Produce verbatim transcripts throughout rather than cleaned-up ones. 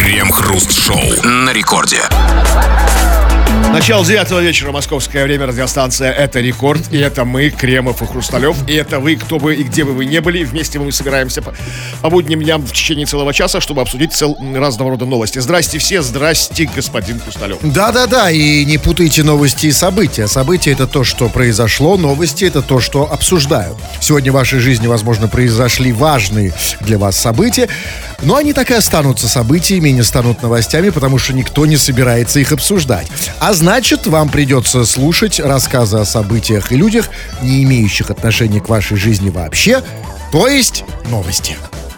Крем-хруст-шоу на рекорде. Начало девятого вечера, московское время, радиостанция «Это Рекорд». И это мы, Кремов и Хрусталев. И это вы, кто бы и где бы вы не были. Вместе мы собираемся по, по будним дням в течение целого часа, чтобы обсудить цел, разного рода новости. Здрасте все, здрасте, господин Хрусталев. Да-да-да, и не путайте новости и события. События — это то, что произошло, новости — это то, что обсуждают. Сегодня в вашей жизни, возможно, произошли важные для вас события, но они так и останутся событиями и не станут новостями, потому что никто не собирается их обсуждать. А значит, вам придется слушать рассказы о событиях и людях, не имеющих отношения к вашей жизни вообще, то есть новости.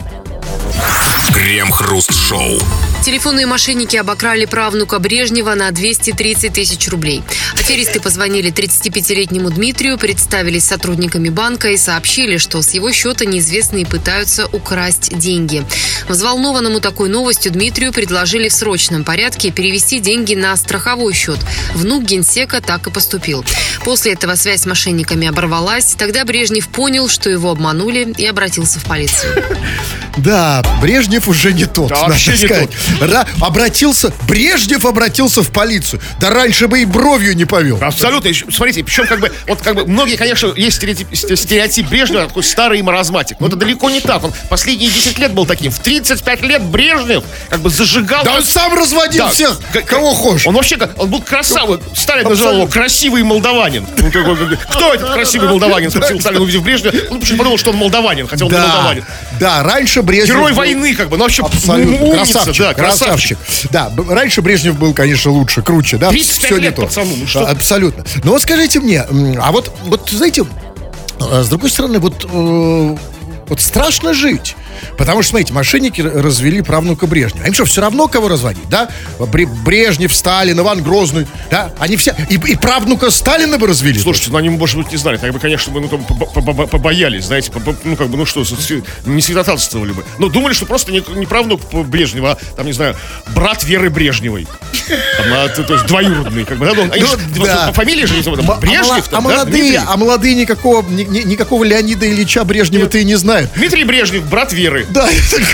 Крем-хруст-шоу. Телефонные мошенники обокрали правнука Брежнева на двести тридцать тысяч рублей. Аферисты позвонили тридцатипятилетнему Дмитрию, представились сотрудниками банка и сообщили, что с его счета неизвестные пытаются украсть деньги. Взволнованному такой новостью Дмитрию предложили в срочном порядке перевести деньги на страховой счет. Внук генсека так и поступил. После этого связь с мошенниками оборвалась. Тогда Брежнев понял, что его обманули, и обратился в полицию. Да, Брежнев уже не тот, да, надо вообще сказать. не тот. Да, обратился, Брежнев обратился в полицию. Да раньше бы и бровью не повел. Абсолютно. Смотрите, причем как бы, вот как бы, многие, конечно, есть стереотип, стереотип Брежнева, такой старый маразматик. Но это далеко не так. Он последние десять лет был таким. В тридцать пять лет Брежнев как бы зажигал. Да он сам разводил да, всех, как, кого хочешь. Он вообще, он был красавый. Сталин называл его красивый молдаванин. Кто этот красивый молдаванин? Спросил Сталин, увидев Брежнева. Он почему подумал, что он молдаванин, хотя он не молдаванин. Да, раньше Брежнев... Герой войны, как бы, ну вообще абсолютно. Умница, красавчик, да, красавчик. красавчик. Да, раньше Брежнев был, конечно, лучше, круче, да? тридцать пять Все лет, не то. пацану, ну что? Да, абсолютно. Но вот скажите мне, а вот, вот знаете, с другой стороны, вот, э, вот страшно жить. Потому что, смотрите, мошенники развели правнука Брежнева. А им что, все равно кого разводить, да? Брежнев, Сталин, Иван Грозный, да? Они все... И, и правнука Сталина бы развели. Слушайте, ну они, может быть, не знали. Так бы, конечно, бы, ну, там, побоялись, знаете, ну, как бы, ну что, не святотатствовали бы. Но думали, что просто не, не правнук Брежнева, а, там, не знаю, брат Веры Брежневой. Там, а, то, то есть двоюродный, как бы, да? Они ну, же, да. Фамилия же, там, Брежнев, а, там, а, да? молодые, а молодые никакого, ни, никакого Леонида Ильича Брежнева-то и не знают. Дмитрий Брежнев, брат Веры. Да,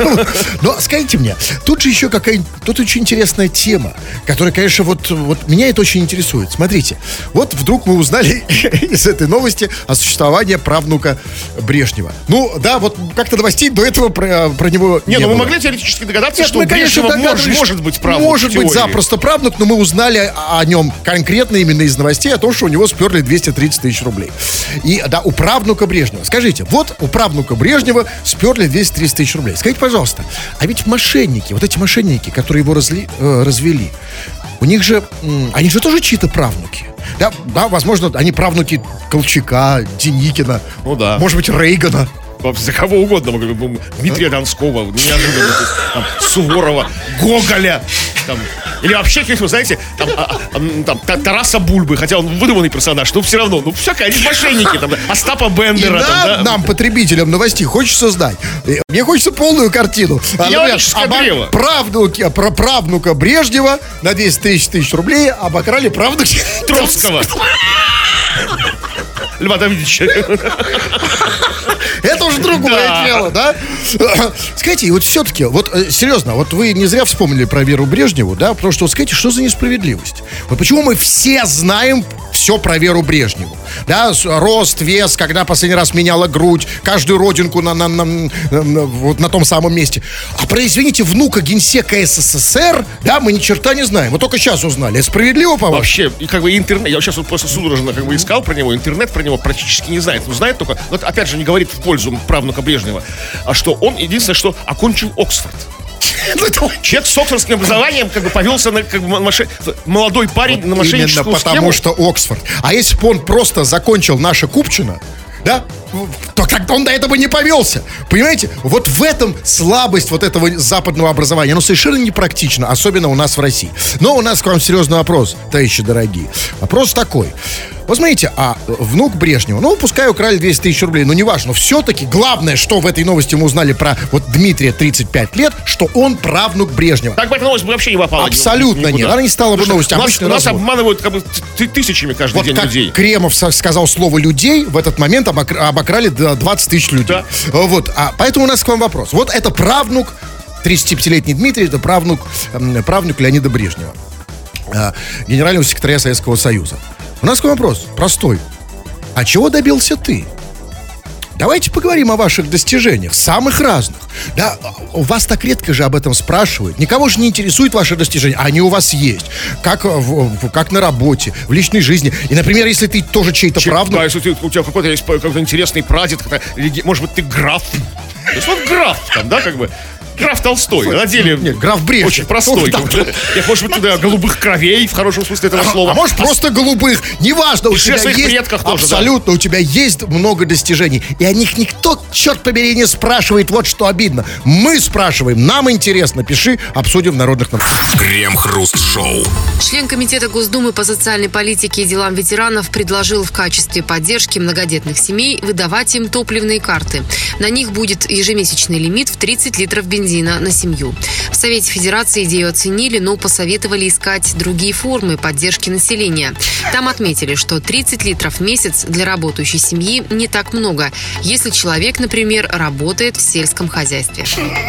но скажите мне, тут же еще какая, тут очень интересная тема, которая, конечно, вот, вот меня это очень интересует. Смотрите, вот вдруг мы узнали из этой новости о существовании правнука Брежнева. Ну, да, вот как-то новостей до этого про, про него не, не было. ну мы могли теоретически догадаться, Нет, что мы, у Брежнева конечно, может, может быть правнук. Может быть запросто правнук, но мы узнали о нем конкретно именно из новостей о том, что у него сперли двести тридцать тысяч рублей. И, да, у правнука Брежнева. Скажите, вот у правнука Брежнева сперли двести тридцать тысяч рублей. Скажите, пожалуйста, а ведь мошенники, вот эти мошенники, которые его разли, э, развели, у них же, м, они же тоже чьи-то правнуки. Да, да, возможно, они правнуки Колчака, Деникина, ну, да. Может быть, Рейгана. За кого угодно. Дмитрия Донского, неожиданно, там, Суворова, Гоголя. Там, или вообще, как вы знаете, там, а, а, там, Тараса Бульбы, хотя он выдуманный персонаж, но все равно, ну, всякое, они мошенники, там, Остапа Бендера. И там, нам, да? нам, потребителям новостей, хочется знать. Мне хочется полную картину. Идеологическое древо. Правнуки, про правнука Брежнева на двести тысяч рублей обокрали правнуки Троцкого. Льва Давидовича. Это уже другое да. дело, да? Скажите, и вот все-таки, вот серьезно, вот вы не зря вспомнили про Веру Брежневу, да? Потому что, вот скажите, что за несправедливость? Вот почему мы все знаем все про Веру Брежневу? Да, рост, вес, когда последний раз меняла грудь, каждую родинку на, на, на, на, на, вот на том самом месте. А про, извините, внука генсека СССР, да, мы ни черта не знаем. Мы только сейчас узнали. Это справедливо, по-вашему? Вообще, и как бы интернет, я сейчас вот просто судорожно как бы искал про него, интернет про него практически не знает. Ну, знает только, вот опять же, не говорит в пользу правнука Брежнева, а что он, единственное, что окончил Оксфорд. Человек с оксфордским образованием как бы повелся на как бы, мошен... молодой парень вот на мошенническую именно потому, схему. что Оксфорд. А если бы он просто закончил наше Купчино, да, то как-то он до этого не повелся. Понимаете? Вот в этом слабость вот этого западного образования. Оно совершенно непрактично, особенно у нас в России. Но у нас к вам серьезный вопрос, товарищи дорогие. Вопрос такой. Вот смотрите, а внук Брежнева, ну, пускай украли двести тысяч рублей, но неважно, но все-таки главное, что в этой новости мы узнали про вот Дмитрия, тридцать пять лет, что он правнук Брежнева. Так бы эта новость вообще не попала. Абсолютно нет, она не стала бы новостью. Нас, нас обманывают как бы тысячами каждый вот день как людей. Кремов сказал слово «людей», в этот момент обокра- обокрали двадцать тысяч людей. Да. Вот, а поэтому у нас к вам вопрос. Вот это правнук тридцатипятилетний Дмитрий, это правнук, правнук Леонида Брежнева, генерального секретаря Советского Союза. У нас такой вопрос, простой. А чего добился ты? Давайте поговорим о ваших достижениях, самых разных. Да, у вас так редко же об этом спрашивают. Никого же не интересует ваши достижения, а они у вас есть. Как, в, как на работе, в личной жизни. И, например, если ты тоже чей-то Чем, правнук... Да, если ты, у тебя какой-то есть какой-то интересный прадед, может быть, ты граф. То есть вот граф там, да, как бы... Граф Толстой, на деле Нет, граф Брежнев. очень простой. Ну, да. Я, может быть, туда голубых кровей, в хорошем смысле этого А, слова. а может, просто голубых. Неважно, у Пиши о тебя своих есть... предках тоже, Абсолютно, у тебя есть много достижений. И о них никто, черт побери, не спрашивает. Вот что обидно. Мы спрашиваем, нам интересно. Пиши, обсудим в народных новостях. Крем-хруст-шоу. Член Комитета Госдумы по социальной политике и делам ветеранов предложил в качестве поддержки многодетных семей выдавать им топливные карты. На них будет ежемесячный лимит в тридцать литров бензина на семью. В Совете Федерации идею оценили, но посоветовали искать другие формы поддержки населения. Там отметили, что тридцать литров в месяц для работающей семьи не так много, если человек, например, работает в сельском хозяйстве.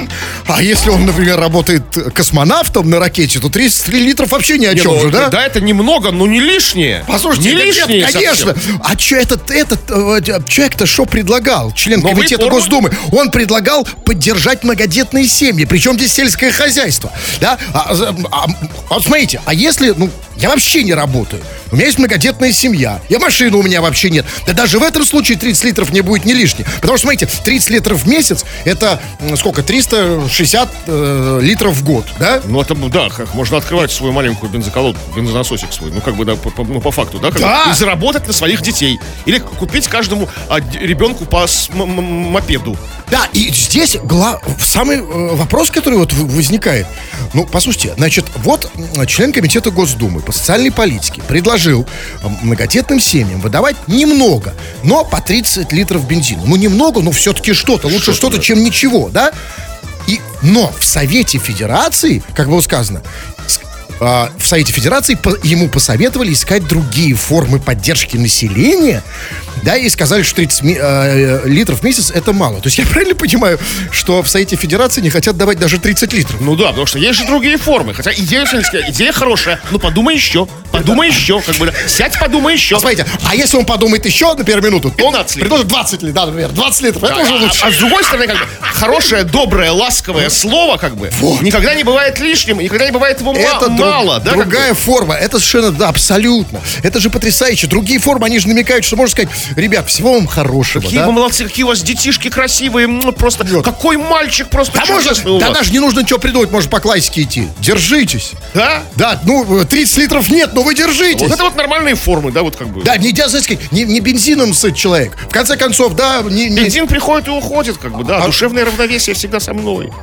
А если он, например, работает космонавтом на ракете, то тридцать три литров вообще ни о Не, чем ну, же, да? Да, это немного, но не лишнее. Послушайте, не да нет, лишнее конечно. совсем. А что этот, этот э, человек-то что предлагал? Член Новые Комитета формы? Госдумы. Он предлагал поддержать многодетные семьи. Причем здесь сельское хозяйство. Да? А, а, а, вот смотрите, а если, ну, я вообще не работаю. У меня есть многодетная семья. И машины у меня вообще нет. Да даже в этом случае тридцать литров не будет не лишних. Потому что, смотрите, тридцать литров в месяц, это сколько? триста шестьдесят э, литров в год, да? Ну, это, да, как можно открывать свою маленькую бензоколонку, бензонасосик свой. Ну, как бы, да, по, по, ну, по факту, да? Как Да. бы, и заработать на своих детей. Или купить каждому а, д- ребенку по с- м- м- мопеду. Да, и здесь гла... самый э, вопрос, который вот в- возникает. Ну, послушайте, значит, вот м, член Комитета Госдумы по социальной политике предложил э, многодетным семьям выдавать немного, но по тридцать литров бензина. Ну, немного, но все-таки что-то. Лучше Что-то, что-то, да. чем ничего, да? И, но в Совете Федерации, как было сказано, с- а, в Совете Федерации по- ему посоветовали искать другие формы поддержки населения, да, и сказали, что тридцать ми- э, литров в месяц это мало. То есть я правильно понимаю, что в Совете Федерации не хотят давать даже тридцать литров? Ну да, потому что есть же другие формы. Хотя идея, идея хорошая. Ну, подумай еще. Подумай еще. Как бы, да. Сядь, подумай еще. А смотрите, а если он подумает еще, например, минуту, то он пятнадцать литров. предложит двадцать литров, да, например, двадцать литров, это А, уже а- лучше. а с другой стороны, как бы, хорошее, доброе, ласковое слово, как бы, Вот. никогда не бывает лишним, и никогда не бывает его ма- Это друг- мало, да? как бы. другая форма. Это совершенно, да, абсолютно. Это же потрясающе. Другие формы, они же намекают, что можно сказать, ребят, всего вам хорошего, Какие да? вы молодцы, какие у вас детишки красивые, м, просто, какой мальчик, просто Да, можно, чудесный у да вас. даже не нужно ничего придумать, можно по классике идти. Держитесь. Да? Да, ну, тридцать литров нет, но вы держитесь. Вот это вот нормальные формы, да, вот как бы. Да, нельзя, знаете, сказать, не, не бензином сыт человек. В конце концов, да, не... не- Бензин приходит и уходит, как бы, да, А- душевное равновесие всегда со мной.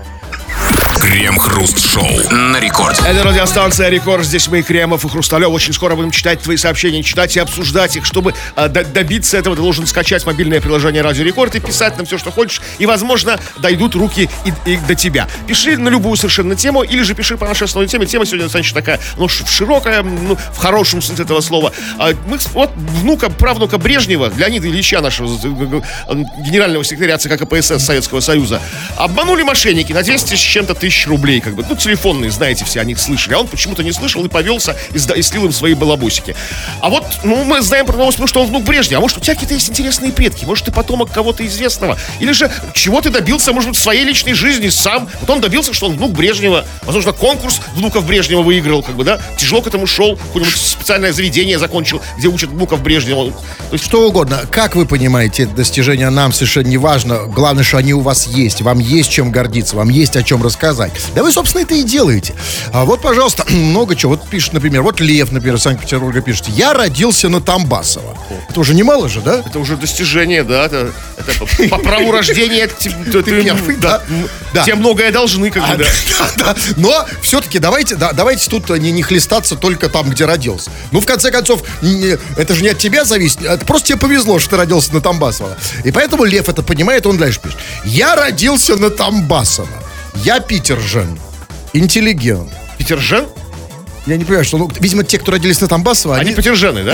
Крем-хруст-шоу. На рекорде. Это радиостанция «Рекорд». Здесь мы, Кремов и Хрусталев. Очень скоро будем читать твои сообщения, читать и обсуждать их. Чтобы а, д- добиться этого, ты должен скачать мобильное приложение «Радио Рекорд» и писать нам все, что хочешь. И, возможно, дойдут руки и, и до тебя. Пиши на любую совершенно тему, или же пиши по нашей основной теме. Тема сегодня, значит, такая, ну, ш- широкая, ну, в хорошем смысле этого слова. А, мы, с- вот внука, правнука Брежнева, Леонида Ильича, нашего з- г- г- генерального секретаря ЦК КПСС Советского Союза, обманули мошенники на двести с чем-то тысяч рублей, как бы, ну, телефонные, знаете, все о них слышали, а он почему-то не слышал и повелся, и, сда- и слил им свои балабусики. А вот, ну, мы знаем про новость, потому что он внук Брежнева, а может, у тебя какие-то есть интересные предки, может, ты потомок кого-то известного, или же чего ты добился, может быть, в своей личной жизни сам, вот он добился, что он внук Брежнева, возможно, конкурс внуков Брежнева выиграл, как бы, да, тяжело к этому шел, какое-нибудь специальное заведение закончил, где учат внуков Брежнева. То есть, Что угодно. Как вы понимаете, это достижения нам совершенно не важно. Главное, что они у вас есть. Вам есть чем гордиться, вам есть о чем рассказать. Да вы, собственно, это и делаете. А вот, пожалуйста, много чего. Вот пишет, например, вот Лев, например, из Санкт-Петербурга пишет: я родился на Тамбасово. Это уже немало же, да? это уже достижение, да, это, это по, по праву рождения ты, ты- ты- первый, да. м, Да. тебе многое должны, как бы, А, да. да, да. Но все-таки давайте, да, давайте тут не, не хлестаться только там, где родился. Ну, в конце концов, не- это же не от тебя зависит. Это просто тебе повезло, что ты родился на Тамбасово. И поэтому Лев это понимает, он дальше пишет: я родился на Тамбасово. Я питержен. Интеллигент. Петержен? Я не понимаю, что, ну, видимо, те, кто родились на Тамбасово, Они они... петержены, да?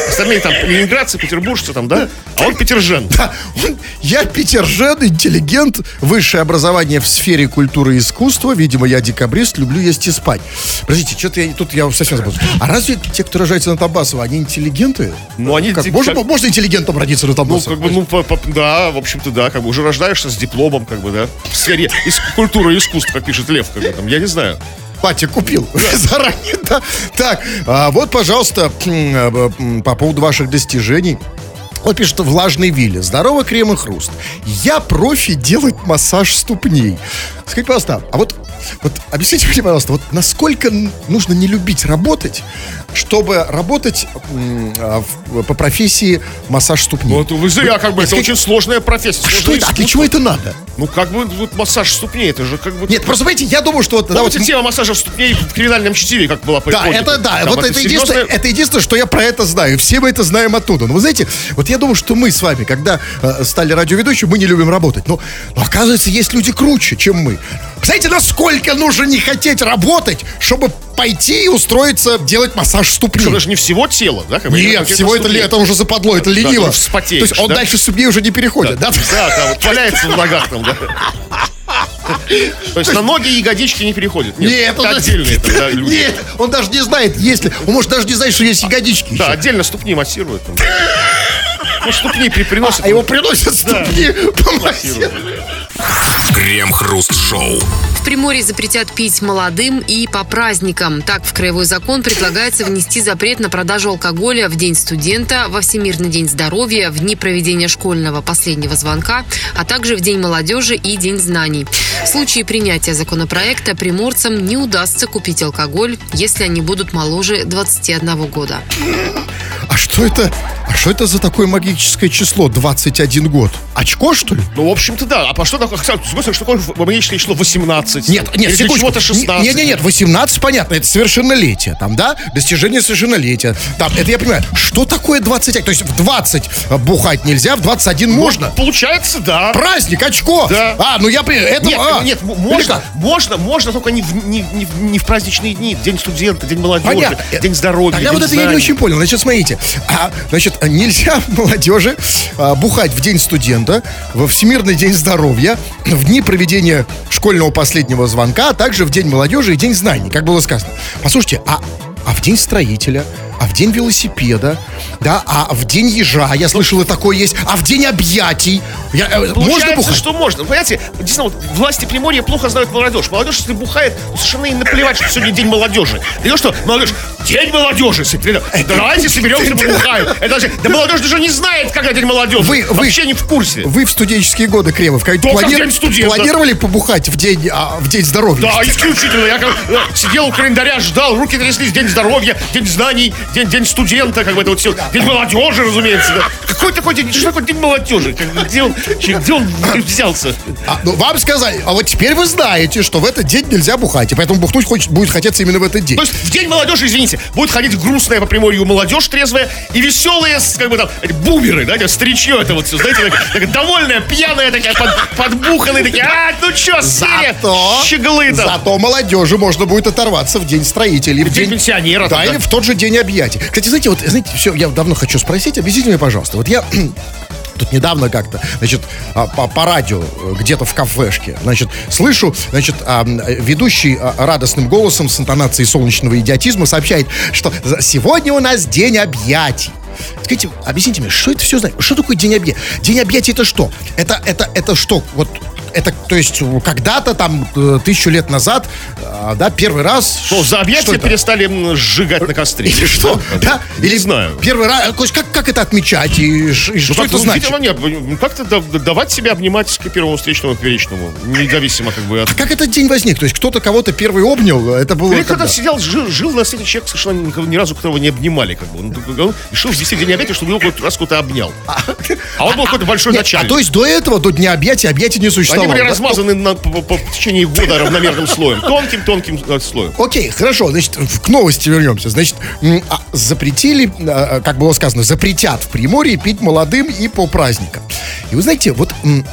Остальные там ленинградцы, петербуржцы там, да? А он петержен. Да, он- я петержен, интеллигент, высшее образование в сфере культуры и искусства. Видимо, я декабрист, люблю есть и спать. Подождите, что-то я тут я совсем забыл. А разве те, кто рождается на Табасово, они интеллигенты? Ну, они Как, ди- можно, как- можно интеллигентом родиться на Ну, Табасово? как бы, ну, по- по- да, в общем-то, да, как бы уже рождаешься с дипломом, как бы, да, в сфере ис- культуры и искусства, как пишет Лев, как бы, там, я не знаю. Батя купил заранее, да. Так, а, вот, пожалуйста, м, э, м, по поводу ваших достижений. Вот пишет влажный Вилли. Здорово, крем и хруст. Я профи делать массаж ступней. Скажите, пожалуйста, а вот, вот объясните мне, пожалуйста, вот насколько н- нужно не любить работать, чтобы работать м, а, в- по профессии массаж ступней? Вот вы зря, как бы, это как- очень сложная профессия. А что сложное это? А для искусство. чего это надо? Ну, как бы, вот массаж ступней, это же как бы... Нет, просто, понимаете, я думаю, что вот... да, Помните вот- тема массажа ступней в криминальном чтиве, как была по Да, эпохе? это да, Там вот это единственное, серьезная- это единственное, что я про это знаю. Все мы это знаем оттуда. Но вы знаете, вот я думаю, что мы с вами, когда э, стали радиоведущими, мы не любим работать. Но, но оказывается, есть люди круче, чем мы. Знаете, насколько нужно не хотеть работать, чтобы пойти и устроиться делать массаж ступней? Что, даже не всего тела, да? как бы, Нет, конкретно всего это, ли- ступней. это уже западло, это лениво. ты уже вспотеешь, То есть он да? дальше ступней уже не переходит, да? Да, да, вот валяется в ногах там, да. То есть на ноги и ягодички не переходят. Нет, Нет, это он, отдельные там, да, люди. нет, он даже не знает, есть ли. Он может даже не знать, что есть ягодички Да, еще. отдельно ступни массируют. Там. Ну, ступни при- приносят. А его приносят Да. ступни помассировать. массируют. Крем-хруст-шоу. В Приморье запретят пить молодым и по праздникам. Так, в краевой закон предлагается внести запрет на продажу алкоголя в День студента, во Всемирный день здоровья, в дни проведения школьного последнего звонка, а также в День молодежи и День знаний. В случае принятия законопроекта приморцам не удастся купить алкоголь, если они будут моложе двадцати одного года. А что это? А что это за такое магическое число двадцать один год? Очко, что ли? Ну, в общем-то, да. А по что такое, кстати, что такое магическое число восемнадцать? Нет, нет, Или секундочку. чего-то шестнадцать? Нет, нет, нет, восемнадцать, понятно, это совершеннолетие, там, да? Достижение совершеннолетия. Там, это я понимаю. Что такое двадцать один? То есть в двадцать бухать нельзя, в двадцать один можно? Получается, да. Праздник, очко. Да. А, ну я... при- Это, Нет, а. нет, м- Или можно, как? можно, можно, только не в, не, не в- не в праздничные дни. День студента, день молодежи, Понятно. день здоровья, Тогда день вот это я не знаний. очень понял. Значит, смотрите. А, значит, нельзя молодежи а, бухать в день студента, во Всемирный день здоровья, в дни проведения школьного последнего звонка, а также в день молодежи и день знаний, как было сказано. Послушайте, а, а в день строителя, а в день велосипеда, да, а в день ежа, я слышал, и такое есть, а в день объятий, я, э, можно Получается, бухать? что можно. Понимаете, действительно, вот власти Приморья плохо знают молодежь. Молодежь, если бухает, ну, совершенно и наплевать, что сегодня день молодежи. Да что, молодежь, день молодежи. Если- Давайте соберемся, побухаем. Это же- да молодежь даже не знает, когда день молодежи. Вы- вы- Вообще не в курсе. Вы в студенческие годы, Кремов, как Только в день студента. планировали побухать в день, а, в день здоровья? Да, исключительно. Я как, э, сидел у календаря, ждал, руки тряслись. День здоровья, день знаний, день, день студента, как бы это вот все. День молодежи, разумеется. Да. Какой такой день? Что такое день молодежи? Как бы, где он, где он взялся? А, ну, вам сказали, а вот теперь вы знаете, что в этот день нельзя бухать, и поэтому бухнуть хочет, будет хотеться именно в этот день. То есть в день молодежи, извините, будет ходить грустная по Приморью молодежь трезвая и веселые, с, как бы там, эти бумеры, да, эти старичье это вот все, знаете, такая, такая довольная, пьяная, такая, под, подбуханные, такие, а, ну чё, серия, Зато, щеглы там. зато молодежи можно будет оторваться в день строителей. В день пенсионера, Да, да. или в тот же день объятий. Кстати, знаете, вот, знаете, все, я давно хочу спросить, объясните мне, пожалуйста, вот я... Тут недавно как-то, значит, а, по, по радио, э, где-то в кафешке, значит, слышу, значит, а, м, ведущий а, радостным голосом с интонацией солнечного идиотизма сообщает, что за- сегодня у нас день объятий. Скажите, объясните мне, что это все значит? Что такое день объятий? День объятий это что? Это, это, это что? Вот это, то есть, когда-то там э, тысячу лет назад, э, да, первый раз... Что, за объятия что это? перестали м, сжигать на костре. Или что? Да? Не Или знаю. Первый раз, то есть как, как это отмечать и, ш- и что Ну, это как-то, значит? видимо, нет, ну, как-то да- давать себя обнимать к первому встречному, к поперечному, независимо как бы от... А как этот день возник? То есть кто-то кого-то первый обнял, это было Или когда? когда сидел, жил, жил на свете человек, совершенно никого- ни разу которого не обнимали, как бы. Он, только- он решил ввести день объятия, чтобы его хоть раз кто-то обнял. А он был какой-то большой Нет, а начальник. то есть до этого, до дня объятия, объятия не Они существовало. были да? размазаны на, по, по- в течение года равномерным слоем. Тонким-тонким э, слоем. Окей, хорошо, значит, в- к новости вернемся. Значит, м, а, запретили, а, как было сказано, запретят в Приморье пить молодым и по праздникам. И вы знаете, вот, м,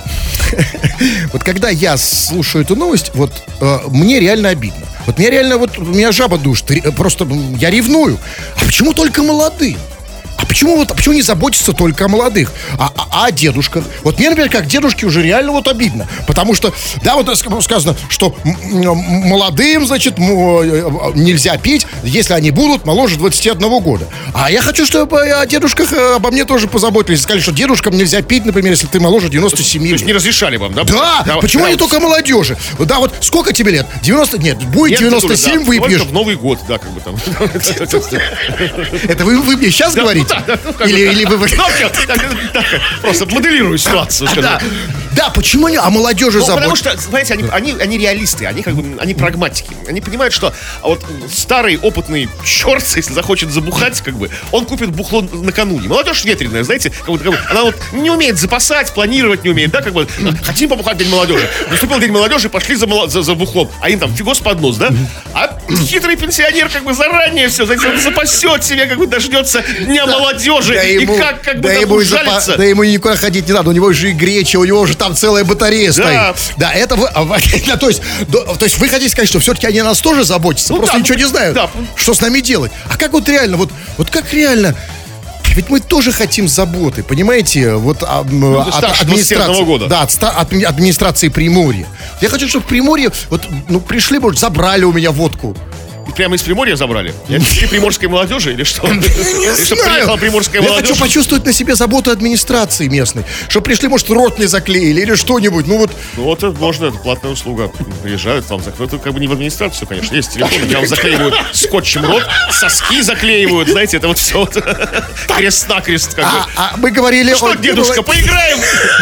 вот когда я слушаю эту новость, вот э, мне реально обидно. Вот мне реально, вот меня жаба душит, ре- просто м, я ревную. А почему только молодым? А почему вот, а почему не заботиться только о молодых, а, а, а о дедушках? Вот мне, например, как дедушке уже реально вот обидно. Потому что, да, вот сказано, что молодым, значит, нельзя пить, если они будут моложе двадцати одного года. А я хочу, чтобы о дедушках обо мне тоже позаботились. Сказали, что дедушкам нельзя пить, например, если ты моложе девяноста семи То лет. есть не разрешали вам, да? Да, да почему да, не вот... только молодежи? Да, вот сколько тебе лет? девяносто? Нет, будет Нет, девяносто семь, да, выпьешь. только в Новый год, да, как бы там. Это вы, вы мне сейчас говорите? Ну, да, да, ну, как или, бы, или вы... ну, так, так, так, просто моделирую ситуацию, скажем. Да, да, почему не? А молодежи Ну, потому заботятся. что, знаете, они, они, они реалисты, они как бы, они прагматики. Они понимают, что вот старый опытный черт, если захочет забухать, как бы, он купит бухло накануне. Молодежь ветреная, знаете, как бы, как бы, она вот не умеет запасать, планировать не умеет, да, как бы, хотим побухать День молодежи. Наступил День молодежи, пошли за, за, за бухлом, а им там фигос под нос, да? А хитрый пенсионер как бы заранее все, знаете, он запасет себе, как бы дождется Дня Да. молодежи, Да и ему, как, как бы да там ему, ужалится. запа- да ему никуда ходить не надо, у него же и греча, у него же там целая батарея Да. стоит. Да, это вы, а, да, то есть, до- то есть вы хотите сказать, что все-таки они о нас тоже заботятся, Ну просто да, ничего ну, не знают, да. что с нами делать. А как вот реально, вот, вот как реально... Ведь мы тоже хотим заботы, понимаете, вот а, м, от старше администрации, двадцати одного года. да, от, ста- от администрации Приморья. Я хочу, чтобы в Приморье, вот, ну, пришли, может, забрали у меня водку. И прямо из Приморья забрали? Я пришли приморской молодежи или что? Или что приехала приморская Я молодежь? хочу почувствовать на себе заботу администрации местной. Чтобы пришли, может, рот не заклеили или что-нибудь. Ну вот, Ну вот это можно, это платная услуга. Приезжают, вам закроют. Это как бы не в администрацию, конечно. Есть телефон, где вам заклеивают скотчем рот, соски заклеивают, знаете, это вот все вот крест-накрест. Как бы. а, а мы говорили... Ну что, о- дедушка, поиграем?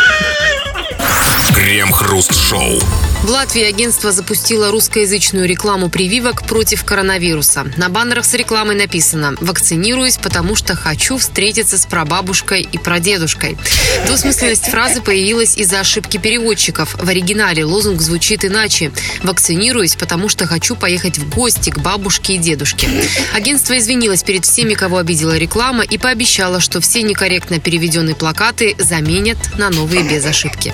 Крем-хруст-шоу. В Латвии агентство запустило русскоязычную рекламу прививок против коронавируса. На баннерах с рекламой написано «Вакцинируюсь, потому что хочу встретиться с прабабушкой и прадедушкой». Двусмысленность фразы появилась из-за ошибки переводчиков. В оригинале лозунг звучит иначе. «Вакцинируюсь, потому что хочу поехать в гости к бабушке и дедушке». Агентство извинилось перед всеми, кого обидела реклама, и пообещало, что все некорректно переведенные плакаты заменят на новые без ошибки.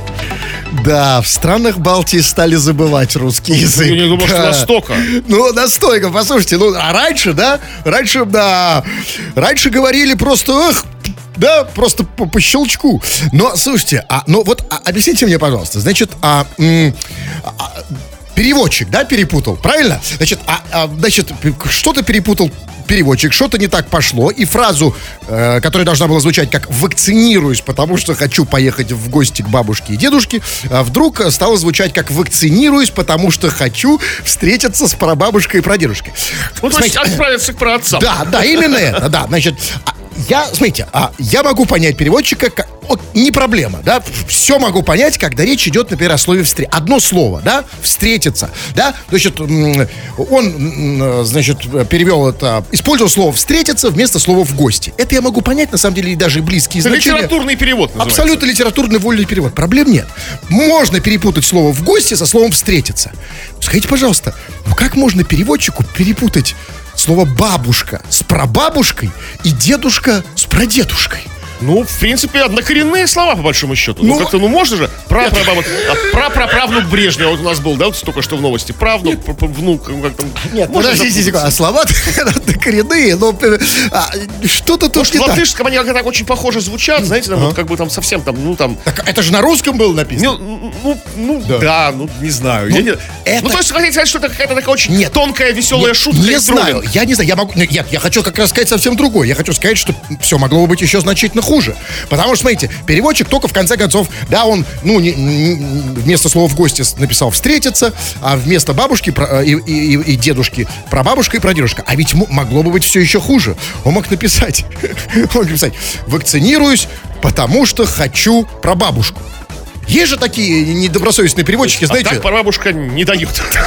Да, в странах Балтии стали забывать русский язык. Я не думал, что Да. настолько. Ну, настолько, послушайте, ну, а раньше, да, раньше, да, раньше говорили просто, эх, да, просто по, по щелчку. Но, слушайте, а, ну вот, а, объясните мне, пожалуйста, значит, а, м, а, переводчик, да, перепутал, правильно? Значит, а, а, значит, что-то перепутал переводчик, что-то не так пошло, и фразу, э, которая должна была звучать как «вакцинируюсь, потому что хочу поехать в гости к бабушке и дедушке», а вдруг стала звучать как «вакцинируюсь, потому что хочу встретиться с прабабушкой и прадедушкой». Ну, то есть Смотрите, отправиться к праотцам. да, да, именно это, да. Значит, а, я, смотрите, а, я могу понять переводчика, как, вот, не проблема, да, все могу понять, когда речь идет, например, о слове «встретиться». Одно слово, да, «встретиться», да, значит, м, он, м, значит, перевел это, использовал слово «встретиться» вместо слова «в гости». Это я могу понять, на самом деле, и даже близкие Это значения. литературный перевод называется. Абсолютно литературный вольный перевод. Проблем нет. Можно перепутать слово «в гости» со словом «встретиться». Скажите, пожалуйста, ну как можно переводчику перепутать слово «бабушка» с прабабушкой и «дедушка» с прадедушкой? Ну, в принципе, однокоренные слова, по большому счету. Ну, Ну, как-то, ну, можно же. Прапрабаб- а, Прапраправнук Брежнева вот у нас был, да, вот только что в новости. Правнук, пр- пр- внук, ну, как там. Нет, можно подождите запутаться. секунду, а слова однокоренные, но э, а, что-то тут Может, не в так. латышском они как-то так очень похоже звучат, знаете, там, вот как бы там совсем там, ну, там. Так это же на русском было написано. Ну, ну, ну Да. да. ну, не знаю. Ну, Я не- это- ну, то есть, хотите сказать, что это какая-то такая очень Нет. тонкая, веселая Нет, шутка. не из знаю, Дрогин. я не знаю, я могу, нет, я хочу как раз сказать совсем другое. Я хочу сказать, что все могло бы быть еще значительно хуже. Потому что, смотрите, переводчик только в конце концов, да, он, ну, не- не- вместо слова «в гости» написал «встретиться», а вместо бабушки про- и, и- и дедушки прабабушка и прадедушка. А ведь м- могло бы быть все еще хуже. Он мог написать, он мог написать «вакцинируюсь, потому что хочу прабабушку». Есть же такие недобросовестные переводчики, А знаете? так прабабушка не дают.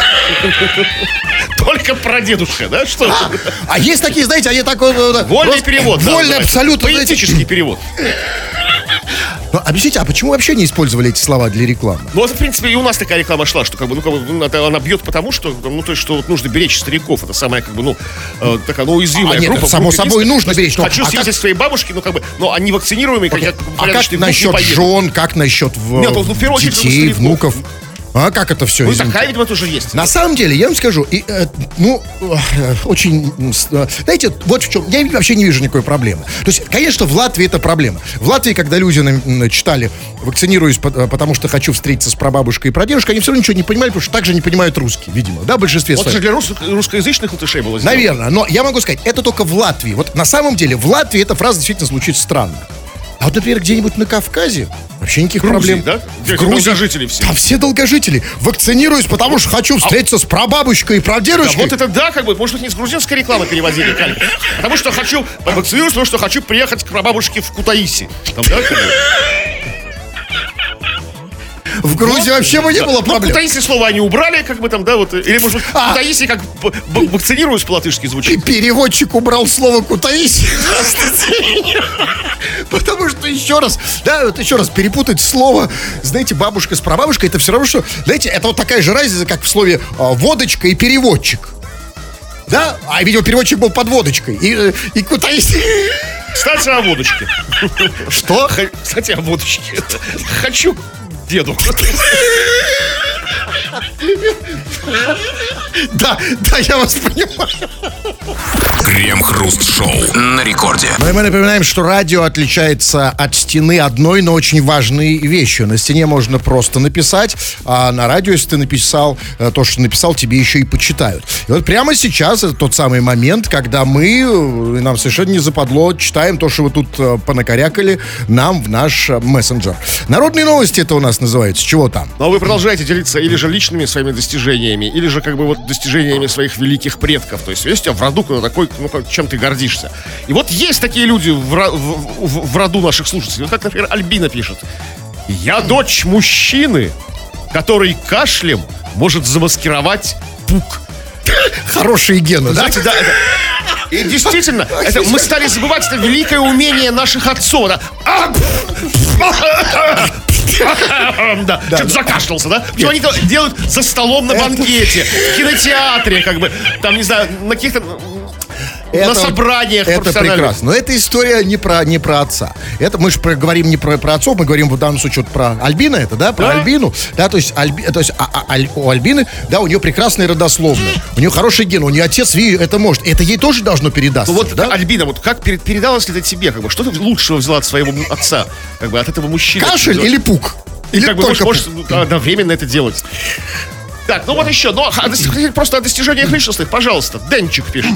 Только прадедушка, да? Что? А, а есть такие, знаете, они такой... Вольный перевод. да, Вольный называется. абсолютно. знаете. Поэтический перевод. Ну, объясните, а почему вообще не использовали эти слова для рекламы? Ну, вот, в принципе, и у нас такая реклама шла, что как бы, ну, как бы, ну, это она бьет потому, что, ну, то есть, что вот нужно беречь стариков. Это самая, как бы, ну, э, такая, ну, уязвимая А, нет, группа. это само группа собой риска. нужно То есть, беречь, но- Хочу а съездить как- своей бабушке, ну, как бы, но они вакцинируемые, как, как А как порядочные внуки не насчет поедут. жен, как насчет в, Нет, ну, в первую очередь, детей, стариков. внуков? А как это все? Ну, такая, видимо, тоже есть. На самом деле, я вам скажу, и, э, ну, э, очень, э, знаете, вот в чем, я вообще не вижу никакой проблемы. То есть, конечно, в Латвии это проблема. В Латвии, когда люди на, читали «Вакцинируюсь, потому что хочу встретиться с прабабушкой и прадедушкой», они все равно ничего не понимали, потому что также не понимают русский, видимо, да, в большинстве Вот своем. же для рус, русскоязычных латышей было сделано. Наверное, но я могу сказать, это только в Латвии. Вот на самом деле в Латвии эта фраза действительно звучит странно. А вот, например, где-нибудь на Кавказе вообще никаких Грузии, проблем. да? Где В Грузии долгожители все. Да, все долгожители. Вакцинируюсь, потому что хочу встретиться с прабабушкой и Да, прадедушкой. вот это да, как бы, может быть, не с грузинской рекламы переводили, Каль. Потому что хочу, вакцинируюсь, потому что хочу приехать к прабабушке в Кутаиси. Там, да, как бы? В Грузии Вот. вообще бы не Да. было Ну, проблем. Кутаиси слово они убрали, как бы там, да, вот. Или, может быть, А. Кутаиси как б- б- вакцинируюсь по-латышски И звучит. переводчик убрал слово Кутаиси. Потому что еще раз, да, вот еще раз перепутать слово, знаете, бабушка с прабабушкой, это все равно, что, знаете, это вот такая же разница, как в слове а, водочка и переводчик. Да? А, видимо, переводчик был под водочкой. И, э, и Кутаиси. Кстати, о водочке. Что? Х- Кстати, о водочке. Хочу к деду. Да, да, я вас понимаю. Крем-хруст-шоу на рекорде. Но мы напоминаем, что радио отличается от стены одной, но очень важной вещью. На стене можно просто написать, а на радио, если ты написал э, то, что написал, тебе еще и почитают. И вот прямо сейчас это тот самый момент, когда мы, э, нам совершенно не западло, читаем то, что вы тут э, понакорякали нам в наш э, мессенджер. Народные новости это у нас называется. Чего там? Но вы продолжаете делиться или же личными своими достижениями, или же как бы вот достижениями своих великих предков. То есть есть у тебя в роду кто-то такой, ну, как- чем ты гордишься. И вот есть такие люди в, ро- в- в- в роду наших слушателей. Вот как, например, Альбина пишет. Я дочь мужчины, который кашлем может замаскировать пук. Хорошие гены, да? Знаете, да, это- и действительно, это, мы стали забывать это великое умение наших отцов. Да, А, да, что-то закашлялся, да? Что они это делают за столом на банкете, в кинотеатре, как бы, там, не знаю, на каких-то... Это на вот- собраниях Это профессиональных. прекрасно. Но эта история не про, не про отца. Это мы же про- говорим не про, про отцов, мы говорим в данном случае вот про Альбина, это, да, про Да. Альбину. Да, то есть, Альби, то есть а- а- Аль- у Альбины, да, у нее прекрасная родословная. У нее хороший ген, у нее отец ви- это может. Это ей тоже должно передаться. Ну вот, да? Альбина, вот как перед- передалось ли это тебе, как бы, что ты лучшего взяла от своего му- отца, как бы, от этого мужчины? Кашель или пук? Или Как бы только можешь, пук? можешь одновременно это делать. Так, ну вот еще, ну, а дос- просто о достижениях личностных, пожалуйста. Денчик пишет.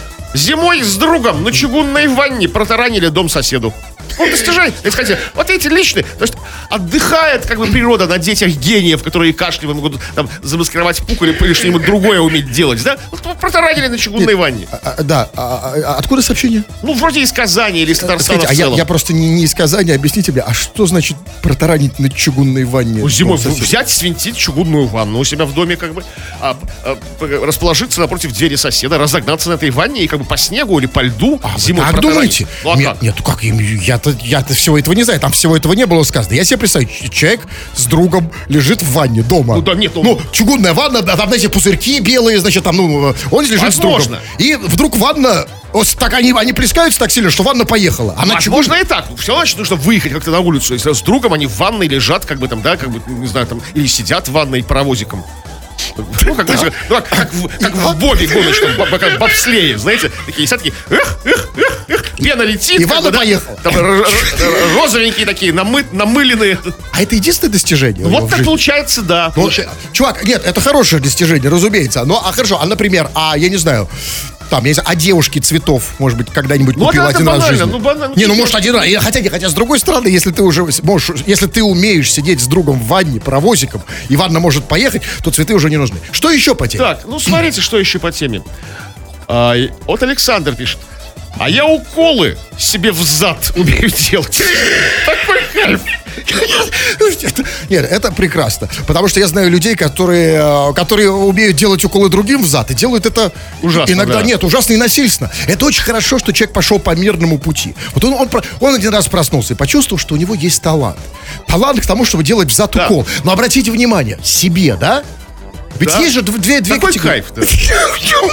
Зимой с другом на чугунной ванне протаранили дом соседу. Он достижение. Это, кстати, вот эти личные. То есть отдыхает как бы природа на детях гениев, которые кашляют, могут там замаскировать пук или, или что-нибудь другое уметь делать, да? Вот протаранили на чугунной ванне. А, а, да, а, а, а откуда сообщение? Ну, вроде из Казани или из Татарстана Скажите, в а я, целом. я просто не, не из Казани, объясните мне, а что значит протаранить на чугунной ванне? Ну, зимой дом соседа? взять, свинтить чугунную ванну у себя в доме, как бы, а, а, п- расположиться напротив двери соседа, разогнаться на этой ванне и как бы по снегу или по льду А, вы зимой так протаранить. думаете? Ну, а нет, как? нет, ну как, я-то, я-то всего этого не знаю, там всего этого не было сказано. Я себе представляю, ч- человек с другом лежит в ванне дома. Ну да, нет, ну- ну... чугунная ванна, а там, знаете, пузырьки белые, значит, там, ну, он лежит с другом. Возможно. И вдруг ванна, вот так они, они плескаются так сильно, что ванна поехала. Она Возможно и так. Все значит, нужно выехать как-то на улицу. Если с другом они в ванной лежат, как бы там, да, как бы, не знаю, там, или сидят в ванной паровозиком. Ну, как, знаете, ну, как, как в, как в бобе гоночном, боб- как в бобслее, знаете, такие сидят, такие, эх, эх, эх, эх, пена летит. И как ванна бы, да, поехала. Там р- р- р- розовенькие такие, намы, намыленные. А это единственное достижение? у него Вот в так жизни? получается, да. Ну, Получа- чувак, нет, это хорошее достижение, разумеется. Ну, а хорошо, а, например, а, я не знаю, там, я не знаю, а девушки цветов, может быть, когда-нибудь Ну, купил это один раз в банально, жизни? ну, банально. Не, ну, может, один раз. И Хотя, не, хотя, с другой стороны, если ты уже можешь, если ты умеешь сидеть с другом в ванне, паровозиком, и ванна может поехать, то цветы уже не нужны. Что еще по теме? Так, ну смотрите, что еще по теме. А, и- вот Александр пишет. А я уколы себе в зад умею делать. Такой кайф. Слушайте, это- Нет, это прекрасно. Потому что я знаю людей, которые, э, которые умеют делать уколы другим в зад, и делают это Ужасно, иногда да. нет, ужасно и насильственно. Это очень хорошо, что человек пошел по мирному пути. Вот он, он, про- он один раз проснулся и почувствовал, что у него есть талант. Талант к тому, чтобы делать в зад Да. укол. Но обратите внимание, себе, да? Ведь Да. есть же дв- две, две Такой категории. кайф, да. Ну,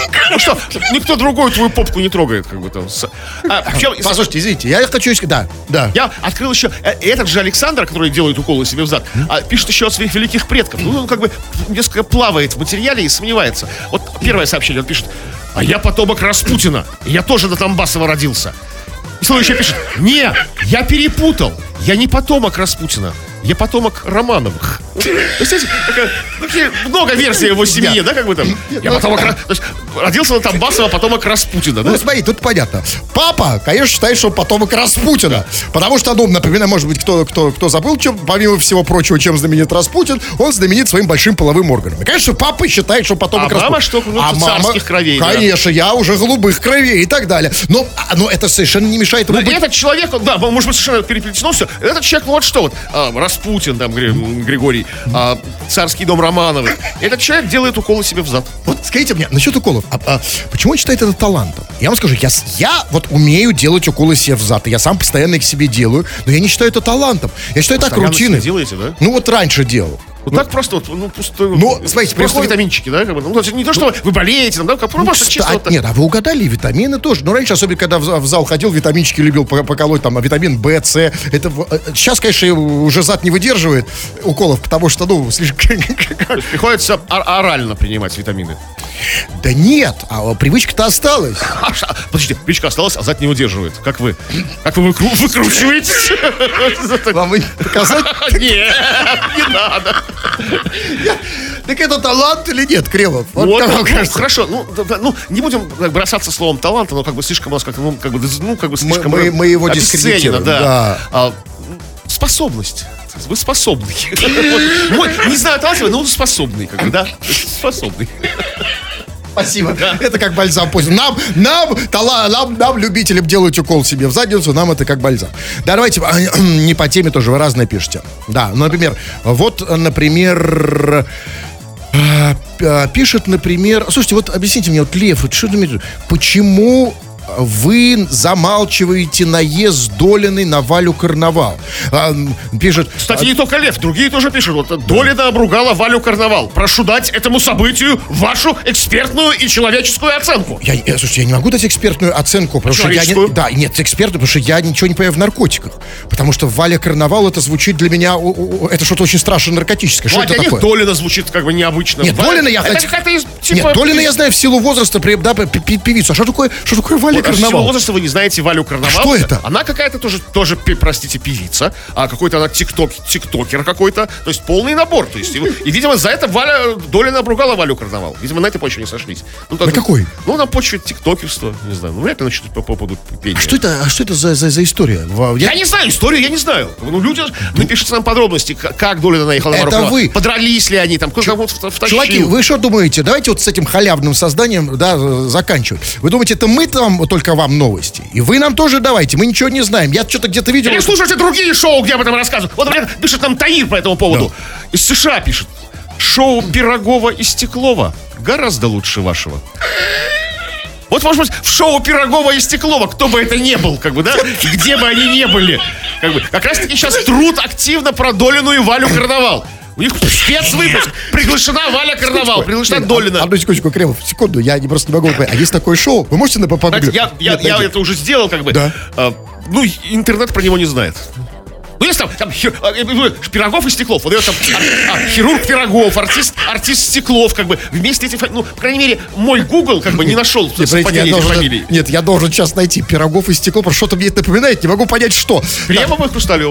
никто, никто другой твою попку не трогает, как бы там. А, причем, Послушайте, извините, я хочу... Да, да. Я открыл еще... Этот же Александр, который делает уколы себе в зад, а, пишет еще о своих великих предках. Ну, он как бы несколько плавает в материале и сомневается. Вот первое сообщение, он пишет: а я потомок Распутина, и я тоже на Тамбасово родился. И следующее пишет: не, я перепутал, я не потомок Распутина, я потомок Романовых. Представляете, такая, такие, много версий его семье, Нет. да, как бы там. Я потомок, Ра- то есть, родился на Тамбасово, потомок Распутина, да? Ну, смотри, тут понятно. Папа, конечно, считает, что он потомок Распутина. Потому что, ну, например, может быть, кто, кто, кто забыл, чем, помимо всего прочего, чем знаменит Распутин, он знаменит своим большим половым органом. И, конечно, папа считает, что он потомок А мама Распутина. что, ну, а мама, царских кровей, да. конечно, я уже голубых кровей и так далее. Но, а, но это совершенно не мешает ему И быть... этот человек, он, да, может быть, совершенно переплетено все. Этот человек, ну вот что вот, а, Распутин, там, Гри- Григорий, а, царский дом Романовых. Этот человек делает уколы себе в зад. Вот скажите мне, насчет уколов, а, а, почему он считает это талантом? Я вам скажу, я, с- я вот умею делать уколы себе в зад, и я сам постоянно их себе делаю, но я не считаю это талантом. Я считаю это Постоянно рутиной. себе делаете, да? Ну вот раньше делал. Вот так просто вот, ну, пустой. Ну, смотрите, просто приходит- витаминчики, да? Как бы, ну, то есть не то, что вы болеете, там, да, как, просто Кста- чисто вот так. Нет, а вы угадали, витамины тоже. Ну, раньше, особенно, когда в, за- в зал ходил, витаминчики любил по- поколоть, там, а витамин В, С. Это, в- э, сейчас, конечно, уже зад не выдерживает уколов, потому что, ну, слишком... То есть приходится ор- орально принимать витамины. Да нет, а привычка-то осталась. А, ша- подождите, печка осталась, а зад не удерживает. Как вы? Как вы выкру- выкручиваетесь? Вам и показать? Нет, не надо. Так это талант или нет, Кремов? Вот Вот, как вам ну, кажется? хорошо, ну, да, да, ну, не будем так, бросаться словом таланта, но как бы слишком у нас как-то, ну, как бы, ну, как бы слишком мы- мы его обесценено, дискредитируем, да. да. А, способность. Вы способный. Вот, мой, не знаю, талантливый, но он способный, как бы, да? Способный. Спасибо. Это как бальзам поздно. Нам, нам, тала, нам, нам, любителям, делают укол себе в задницу, нам это как бальзам. Да, давайте, а, не по теме тоже, вы разное пишете. Да, ну, например, вот, например, а, а, пишет, например, слушайте, вот объясните мне, вот Лев, вот что ты имеешь в виду? Почему вы замалчиваете наезд Долиной на Валю Карнавал? А, пишет... Кстати, не только Лев, другие тоже пишут. Вот Долина обругала Валю Карнавал. Прошу дать этому событию вашу экспертную и человеческую оценку. Я, я, слушайте, я не могу дать экспертную оценку, потому что я не, Человеческую? да, нет, экспертную, потому что я ничего не понимаю в наркотиках. Потому что Валя Карнавал, это звучит для меня, у- у- это что-то очень страшно наркотическое. Что Ну, а это для них такое? Долина звучит как бы необычно. Нет, Валя- Долина я это хоть- какая-то из, типа, Нет, Долина я знаю в силу возраста, при- да, пи- пи- певицу. А что такое, что такое Валя Вот, а в силу Карнавал? возраста вы не знаете Валю Карнавал. А что это? Она какая-то тоже, тоже, пи- простите, певица, а какой-то она тикток, тиктокер какой-то. То есть полный набор. То есть, и, и, видимо, за это Валя Долина обругала Валю Карнавал. Видимо, на этой почве не сошлись. Ну, так, На какой? Ну, на почве тиктокерства, не знаю. Ну, вряд ли начнут по поводу пения. А что это, а что это за, за, за история? Ва- Я не знаю, историю я не знаю. Ну, люди, напишите нам подробности, к- как Долина наехала на Это Валю Карнавал. вы. Подрались ли они там, кто кого втащил. Чуваки, вы что думаете? Давайте вот с этим халявным созданием, да, э, заканчивать. Вы думаете, это мы там только вам новости? И вы нам тоже давайте, мы ничего не знаем. Я что-то где-то видел... Или слушайте другие шоу, где об этом рассказывают. Вот, например, пишет нам Таир по этому поводу. Из США пишет. Шоу Пирогова и Стеклова гораздо лучше вашего. Вот, может быть, в шоу Пирогова и Стеклова, кто бы это ни был, как бы, да, где бы они ни были. Как бы, как раз таки сейчас труд активно про Долину и Валю Карнавал. У них спецвыпуск. Приглашена Валя Карнавал, приглашена Долина. Одну секундочку, Кремов, секунду, я не, просто не могу понять. А есть такое шоу? Вы можете на Кстати, я, я, я это уже сделал, как бы. Да. А, ну, интернет про него не знает. Ну, есть там, там хи- а, э, Пирогов и Стеклов. Вот идет там а, а, хирург Пирогов, артист, артист Стеклов, как бы вместе эти фамилии. Ну, по крайней мере, мой Google как бы не нашел Нет, смотрите, я совпадения этих должен- фамилий. нет, я должен сейчас найти Пирогов и Стекло, потому что что-то мне это напоминает, не могу понять, что. Кремов и Хрусталев.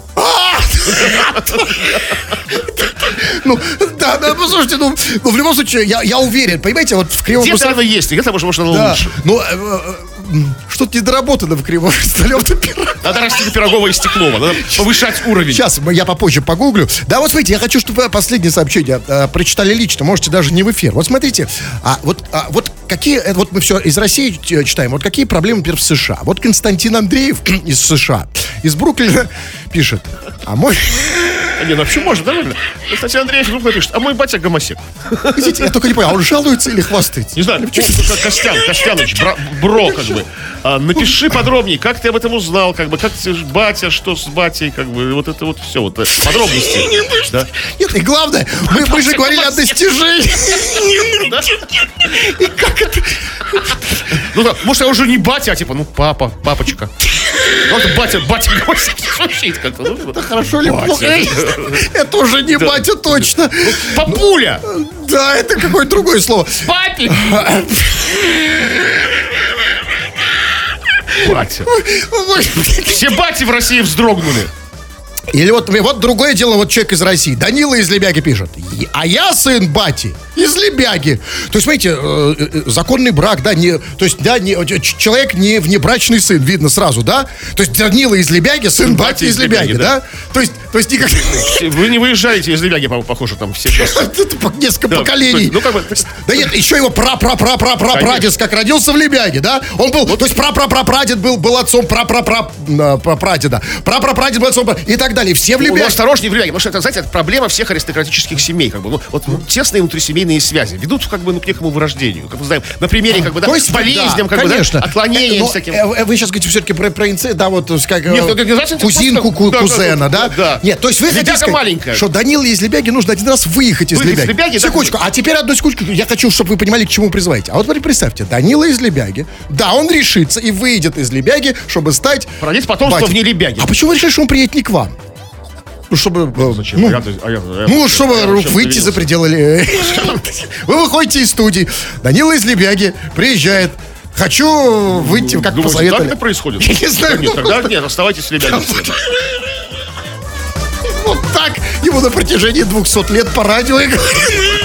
Ну, да, да, послушайте, ну, ну, в любом случае, я, я уверен, понимаете, вот в Кривом Где-то Ростове- оно есть, где-то, может, может, оно Да, лучше. ну, э, э, м, что-то недоработано в Кривом Ростове. Надо расти до Пирогова и Стеклова, надо повышать уровень. Сейчас я попозже погуглю. Да, вот смотрите, я хочу, чтобы вы последнее сообщение э, прочитали лично, можете даже не в эфир. Вот смотрите, а вот, а, вот какие, э, вот мы все из России ч- читаем, вот какие проблемы, например, в США. Вот Константин Андреев из США, из Бруклина пишет, а мой... А, Не, ну вообще можно, нормально. Кстати, Андреев ну, пишет, а мой батя гомосек. Извините, я только не понял, а он жалуется или хвастается? Не знаю, ну, как Костян, Костяныч, бра- бро, как бы. А, напиши подробнее, как ты об этом узнал, как бы, как ты, ж- батя, что с батей, как бы, вот это вот все, вот э, подробности. Да? Нет, и главное, мы, мы же говорили о достижении. Да? И как это... Ну да, может, я уже не батя, а типа, ну, папа, папочка. Ну, это батя, батя звучит как-то. Ну, Это хорошо или батя. плохо? Это уже не батя точно. Папуля! Да, это какое-то другое слово. Папик! Батя. Все бати в России вздрогнули. Или вот, вот другое дело, вот человек из России, Данила из Лебяги пишет: а я сын бати из Лебяги. То есть, смотрите, э, э, законный брак, да, не, то есть, да, не, ч- человек не внебрачный сын, видно сразу, да? То есть Данила из Лебяги, сын бати из Лебяги, да? То есть, то есть никак... Вы не выезжаете из Лебяги, по- похоже, там все сейчас. Это по- несколько Да, поколений. ну, как бы- Да нет, еще его пра-пра-пра-пра-пра-прадед как родился в Лебяге, да? Он был, то есть пра-пра-пра-прадед был, был отцом пра-пра-пра-прадеда. Пра-пра-прадед был отцом, и так далее. Все в Ну, Лебяге. осторожнее в Лебяге, потому что это, знаете, это проблема всех аристократических семей, как бы, ну, вот ну, тесные внутрисемейные связи ведут, как бы, ну, к некому вырождению, как мы знаем, на примере, как бы, да, То есть, болезням, да, как бы, да, конечно. отклонениям Э, но, всяким. э, Вы сейчас говорите все-таки про, про инцест, да, вот как Нет, э, организация кузинку просто- ку- да, кузена, да, да? да, да. Нет, то есть вы Лебяга хотите сказать, маленькая. что Данила из Лебяги нужно один раз выехать из Выехать из Лебяги. Лебяги, да. Секундочку, а теперь одну секундочку, я хочу, чтобы вы понимали, к чему призываете. А вот теперь представьте, Данила из Лебяги, да, он решится и выйдет из Лебяги, чтобы стать... Родить потомство батей. вне Лебяги. А почему вы решили, что он приедет не к вам? Ну, чтобы... э, Зачем? Ну, А я- а я- я- ну, я- чтобы я вообще выйти за удивился. пределы... Ле- Вы выходите из студии. Данила из Лебяги приезжает. Хочу выйти, как Думаете, посоветовали. так это происходит? Я не знаю. Нет, тогда нет, оставайтесь в Лебяге. Вот так ему на протяжении двухсот лет по радио и говорит.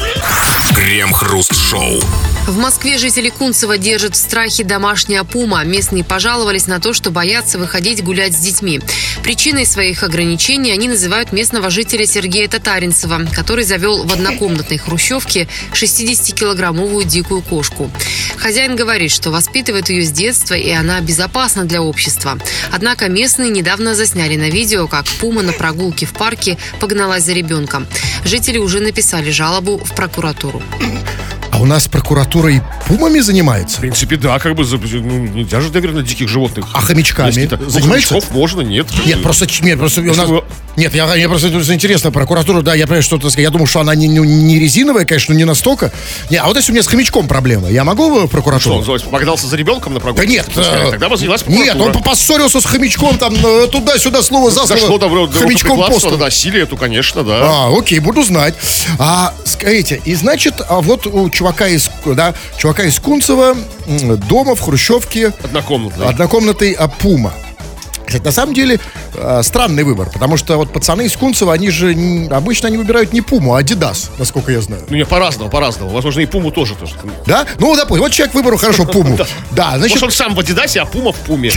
Крем-хруст-шоу. В Москве жители Кунцево держат в страхе домашняя пума. Местные пожаловались на то, что боятся выходить гулять с детьми. Причиной своих ограничений они называют местного жителя Сергея Татаринцева, который завел в однокомнатной хрущевке шестидесятикилограммовую дикую кошку. Хозяин говорит, что воспитывает ее с детства, и она безопасна для общества. Однако местные недавно засняли на видео, как пума на прогулке в парке погналась за ребенком. Жители уже написали жалобу в прокуратуру. А у нас прокуратура и пумами занимается? В принципе, да, как бы, за- ну, нельзя же, наверное, диких животных. А хомячками Есть какие-то- ну, занимается? хомячков можно, нет. Нет, просто, ч- нет, просто у нас... вы- Нет, я, я просто это интересно, прокуратура, да, я понимаю, что так сказать, я думаю, что она не, не, не резиновая, конечно, не настолько. Не, а вот если у меня с хомячком проблема, я могу в Что, прокуратуру? называется, погнался за ребенком на прогулку? Да нет, э, Тогда бы занялась нет, прокуратура. он поссорился с хомячком, там, э, туда-сюда, слово за Зашло слово, до, до, до хомячком рукоприкладства, постом. до насилия, то, конечно, да. А, окей, буду знать. А, скажите, и значит, а вот у чувака из, да, чувака из Кунцево м, дома в хрущевке Однокомнатный. однокомнатный а, пума. Кстати, на самом деле э, странный выбор, потому что вот пацаны из Кунцева, они же н- обычно они выбирают не пуму, а Адидас, насколько я знаю. Ну, не, по-разному, по-разному. Возможно, и пуму тоже. тоже. Да? Ну, допустим, вот человек выбрал хорошо пуму. Да, значит, Может, он сам в Адидасе, а пума в пуме.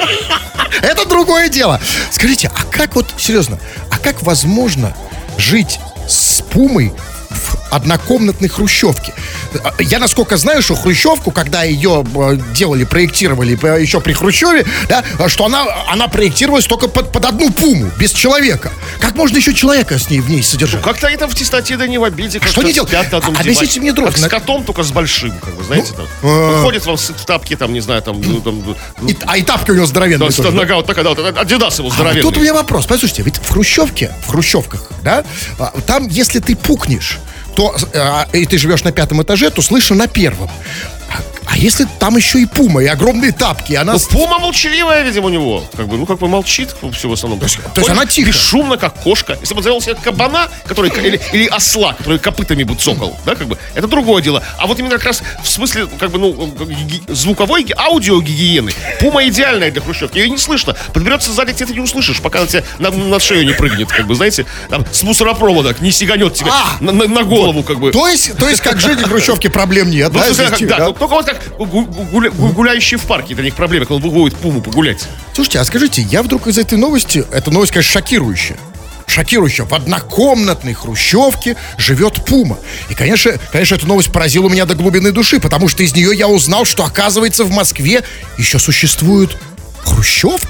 это другое дело. Скажите, а как вот, серьезно, а как возможно жить с пумой в однокомнатной хрущевке? Я, насколько знаю, что хрущевку, когда ее э, делали, проектировали э, еще при Хрущеве, да, что она, она проектировалась только под, под одну пуму, без человека. Как можно еще человека с ней в ней содержать? Как-то это в тесноте, да не в обиде. как-то Что они делают? спят на одном А- объясните диване. мне, друг, Как с на- котом, только с большим, как бы, знаете, там. а. Ходит вам с- в тапке, там, не знаю, там, ну, там, ну, И- а и тапки у него здоровенные. да, тоже, да? нога вот такая, да, вот, Адидас его А здоровенный. тут у меня вопрос. Послушайте, ведь в хрущевке, в хрущевках, да, а, там, если ты пукнешь, то, а, и ты живешь на пятом этаже, то слышно на первом. А, а если там еще и пума, и огромные тапки, и она... Ну, пума молчаливая, видимо, у него. Как бы, ну, как бы молчит все в основном. То есть- то есть она тихо? Бесшумно, как кошка. Если бы он завел себе кабана, который, или, или осла, который копытами бы цокал, да, как бы, это другое дело. А вот именно как раз в смысле, как бы, ну, ги- звуковой, ги- аудиогигиены, пума идеальная для хрущевки. Ее не слышно. Подберется сзади, ты это не услышишь, пока она тебе на, на шею не прыгнет, как бы, знаете, там, с мусоропровода не сиганет тебе А! на, на- на голову, как бы. То есть, то есть, как жить в хрущевке проблем нет, Ну, да? то есть, здесь, как- да, да? ну, только вот как гу- гу- гуля- гу- гуляющие в парке, это у них проблема, когда он выводит пуму погулять. Слушайте, а скажите, я вдруг из этой новости, эта новость, конечно, шокирующая. Шокирующая. В однокомнатной хрущевке живет пума. И, конечно, конечно, эта новость поразила меня до глубины души, потому что из нее я узнал, что, оказывается, в Москве еще существуют хрущевки.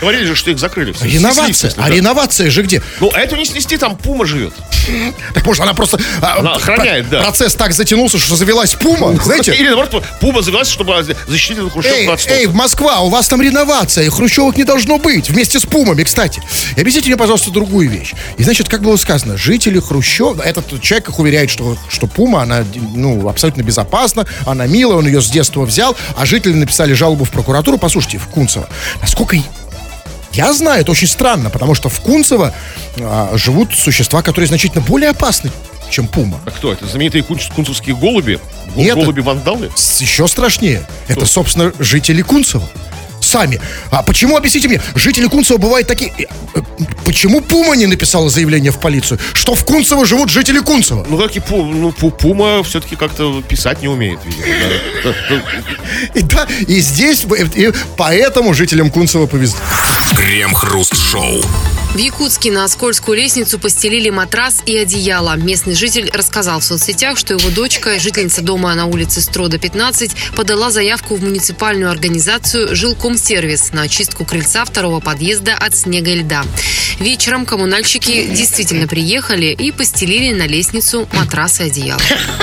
Говорили же, что их закрыли. Все. Реновация. Снесли, А да. реновация же где? Ну, а эту не снести, там Пума живет. Так может она просто... а, Она охраняет, про- да. Процесс так затянулся, что завелась Пума, знаете? Или, наоборот, Пума завелась, чтобы защитить эту хрущевку Эй, от стопа. эй, Москва, у вас там реновация, хрущевок не должно быть, вместе с Пумами, кстати. И объясните мне, пожалуйста, другую вещь. И, значит, как было сказано, жители Хрущева, этот человек их уверяет, что, что Пума, она, ну, абсолютно безопасна, она милая, он ее с детства взял, а жители написали жалобу в прокуратуру. Послушайте, в Кунцево, насколько я знаю, это очень странно, потому что в Кунцево а, живут существа, которые значительно более опасны, чем Пума. А кто это? Знаменитые кунц- кунцевские голуби? Гол- Нет. Голуби-вандалы? С- Еще страшнее. Это, собственно, жители Кунцева. Сами. А почему, объясните мне, жители Кунцева бывают такие... э, э, Почему Пума не написала заявление в полицию, что в Кунцево живут жители Кунцева? Ну, как и Пу- ну, Пу- Пума все-таки как-то писать не умеет, видимо. да. И, да, и здесь, э, и поэтому жителям Кунцева повезло. Крем-хруст-шоу. В Якутске на Оскольскую лестницу постелили матрас и одеяло. Местный житель рассказал в соцсетях, что его дочка, жительница дома на улице Строда, пятнадцать, подала заявку в муниципальную организацию «Жилкомсервис» на очистку крыльца второго подъезда от снега и льда. Вечером коммунальщики действительно приехали и постелили на лестницу матрас и одеяло.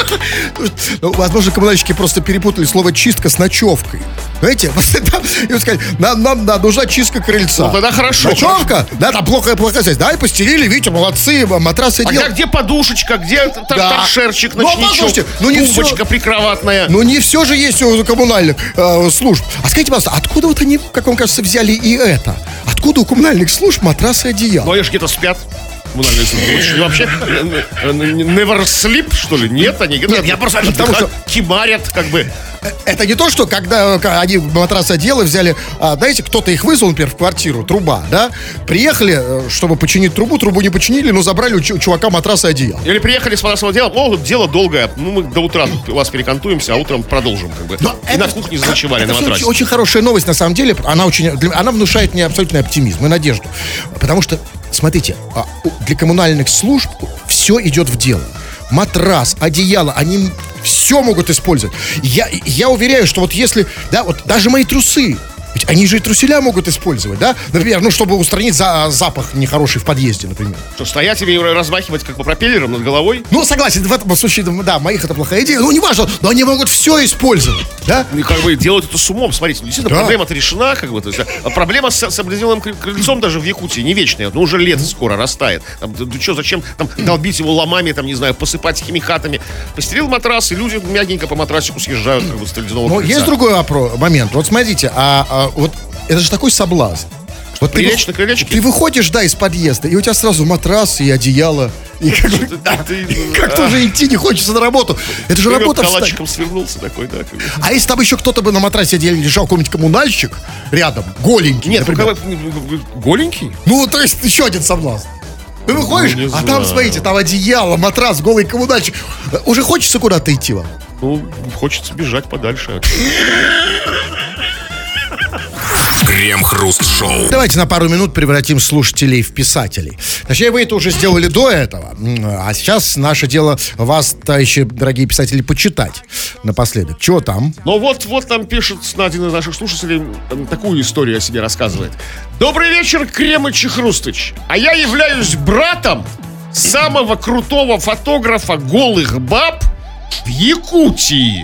Ну, возможно, коммунальщики просто перепутали слово «чистка» с ночевкой. Знаете, и вот сказали, нам, нам, нам нужна чистка крыльца. Ну, тогда хорошо. Ночевка? Да, там плохо, плохо связь. Да, и постелили, видите, молодцы, матрасы А делают. где подушечка, где т- Да. торшерчик, Ну, ночничок, послушайте, ну, не тумбочка всё- прикроватная? Ну, не все же есть у коммунальных э, служб. А скажите, пожалуйста, откуда вот они, как вам кажется, взяли и это? Откуда у коммунальных служб матрасы и Ну, одеяло? они же где-то спят. Коммунальные службы. Вот что, вообще, э, э, never sleep, что ли? Нет, они где-то я просто- потому отдыхают, что- кимарят, как бы. Это не то, что когда э, они матрасы одеяла взяли, а, знаете, кто-то их вызвал, например, в квартиру, труба, да? Приехали, э, чтобы починить трубу, трубу не починили, но забрали у чу- чувака матрасы и одеяло. Или приехали с матрасного дела, о, дело долгое, ну, мы до утра тут у вас перекантуемся, а утром продолжим, как бы. Но И это- на кухне заночевали это на всё матрасе. очень, очень хорошая новость, на самом деле. Она, очень, для- она внушает мне абсолютный оптимизм и надежду. Потому что, смотрите, а, у- для коммунальных служб все идет в дело. Матрас, одеяло, они все могут использовать. Я, я уверяю, что вот если, да, вот даже мои трусы, ведь они же и труселя могут использовать, да? Например, ну, чтобы устранить за, запах нехороший в подъезде, например. Что, стоять и размахивать как по пропеллерам над головой? Ну, согласен, в этом случае, да, моих это плохая идея. Ну, неважно, но они могут все использовать, да? И как бы делают это с умом. Смотрите, действительно, Да. проблема-то решена, как бы. То есть, а проблема с, с обледенелым кры- крыльцом даже в Якутии не вечная. Ну, уже лето скоро растает. Там, ты, ты что, зачем там долбить его ломами, там, не знаю, посыпать химикатами? Постелил матрас, и люди мягенько по матрасику съезжают, как бы, с ледяного Но крыльца. есть другой вопро- момент. Вот смотрите, а, а вот это же такой соблазн. Вот ты, Прилечь вы- на крылечке? ты выходишь, да, из подъезда, и у тебя сразу матрас и одеяло. И как, бы, да, ты- и как-то уже идти не хочется на работу. Это же Ты работа встать. калачиком свернулся такой, да. Как бы. А если там еще кто-то бы на матрасе одеяле лежал, какой-нибудь коммунальщик рядом, голенький, Нет, например. ну, как бы, голенький? Ну, то есть еще один соблазн. Ты выходишь, не а знаю. там, смотрите, там одеяло, матрас, голый коммунальщик. Уже хочется куда-то идти вам? Ну, хочется бежать подальше. Крем-хруст-шоу. Давайте на пару минут превратим слушателей в писателей. Точнее, вы это уже сделали до этого. А сейчас наше дело вас, товарищи, дорогие писатели, почитать напоследок. Чего там? Но вот, вот нам пишет один из наших слушателей, м, такую историю о себе рассказывает. Добрый вечер, Кремыч и Хрустыч. А я являюсь братом самого крутого фотографа голых баб в Якутии.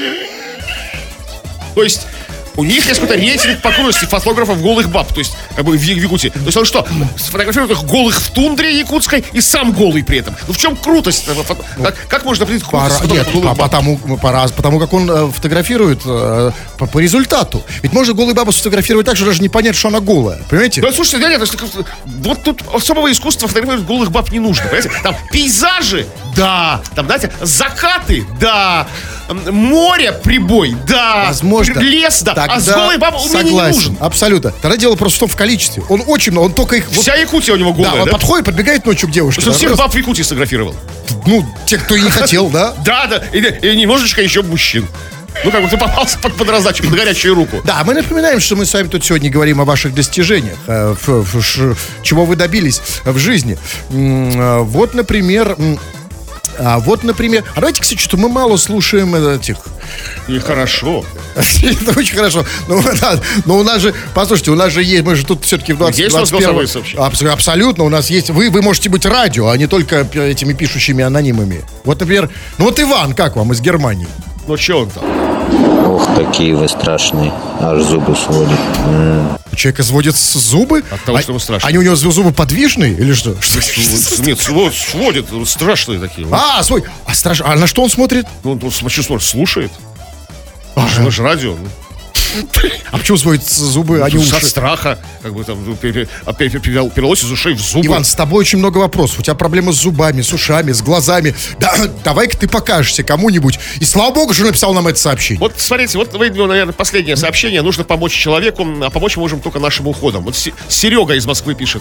То есть у них есть какой-то рейтинг по крутости фотографов голых баб, то есть как бы в Я- в Якутии. То есть он что, сфотографирует их голых в тундре якутской и сам голый при этом. Ну в чем крутость этого фото- Как, как можно определить крутость Пора- Нет, фотографа голых по- баб? потому, пора- потому как он э, фотографирует э, по, по результату. Ведь можно голую бабу сфотографировать так, что даже не понять, что она голая. Понимаете? Да, слушайте, да нет, то есть, как- вот тут особого искусства фотографировать голых баб не нужно, понимаете? Там пейзажи, да, там, знаете, закаты, да, м, море, прибой, да, Возможно. лес, да, а с Тогда голой бабой он мне не согласен, нужен. абсолютно. Тогда дело просто в том в количестве. Он очень много, он только их... вот- Вся Якутия у него да, голая, он да? подходит, подбегает ночью к девушке. То есть он да, всех баб в Якутии сфотографировал. Ну, те, кто и не хотел, да? Да, да, и, и немножечко еще мужчин. Ну, как бы ты попался под, под раздачу, под горячую руку. Да, мы напоминаем, что мы с вами тут сегодня говорим о ваших достижениях, э, в- в- ш- чего вы добились в жизни. М, э, Вот, например, м, А вот, например, а давайте, кстати, что мы мало слушаем этих... И хорошо. Это очень хорошо. Но, да, но у нас же, послушайте, у нас же есть, мы же тут все-таки в двадцать первом... Абсолютно, у нас есть, вы, вы можете быть радио, а не только этими пишущими анонимами. Вот, например, ну вот Иван, как вам, из Германии? Ну, что он там? Ох, какие вы страшные, аж зубы сводят. М-м. У человека сводят зубы? От того, а, что ему страшно. Они у него зубы подвижные или что? что? Нет, сводят, страшные такие. А, свой, а страшно, а на что он смотрит? Ну, он что смотрит, слушает. Это же радио. А почему сводят зубы, а не уши? От страха, как бы там, перелось из ушей в зубы. Иван, с тобой очень много вопросов. У тебя проблемы с зубами, с ушами, с глазами. Да, давай-ка ты покажешься кому-нибудь. И слава богу, что написал нам это сообщение. Вот смотрите, вот, наверное, последнее сообщение. Нужно помочь человеку, а помочь мы можем только нашим уходом. Вот Серега из Москвы пишет.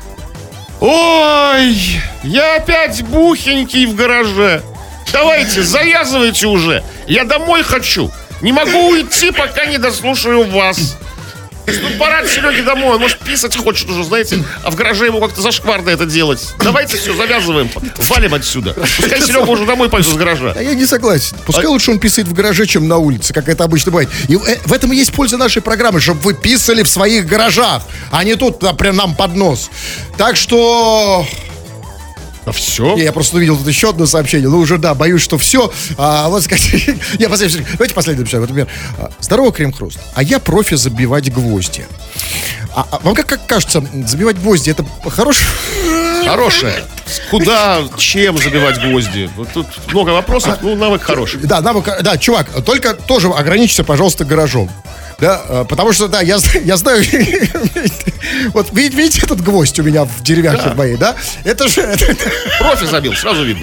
Ой, я опять бухенький в гараже. Давайте, завязывайте уже. Я домой хочу. Не могу уйти, пока не дослушаю вас. Ну, пора Сереге домой, он, может, писать хочет уже, знаете. А в гараже ему как-то зашкварно это делать. Давайте все, завязываем, валим отсюда. Пускай Серега уже домой пойдет с гаража. А я не согласен. Пускай а... лучше он писает в гараже, чем на улице, как это обычно бывает. И в этом и есть польза нашей программы, чтобы вы писали в своих гаражах, а не тут прям нам под нос. Так что... А все? Я просто увидел тут еще одно сообщение. Ну, уже, да, боюсь, что все. А, вот, скажите, я последний, давайте последний написать. Вот, например, здорово, Крем-Хруст. А я профи забивать гвозди. А, а вам как, как кажется, забивать гвозди — это хорошее? Хорошее. Куда, чем забивать гвозди? Вот тут много вопросов, ну, навык хороший. Да, навык, да, чувак, только тоже ограничься, пожалуйста, гаражом. Да, потому что, да, я, я знаю, вот видите, видите этот гвоздь у меня в деревяшке да. моей, да? Это же... Это... Профи забил, сразу видно.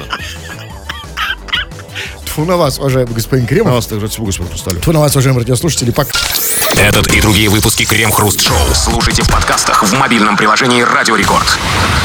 Тьфу на вас, уважаемый господин Кремов. На вас также тьфу, господин Хрусталев. Тьфу на вас, уважаемые радиослушатели, пока. Этот и другие выпуски Крем-Хруст Шоу слушайте в подкастах в мобильном приложении Радио Рекорд.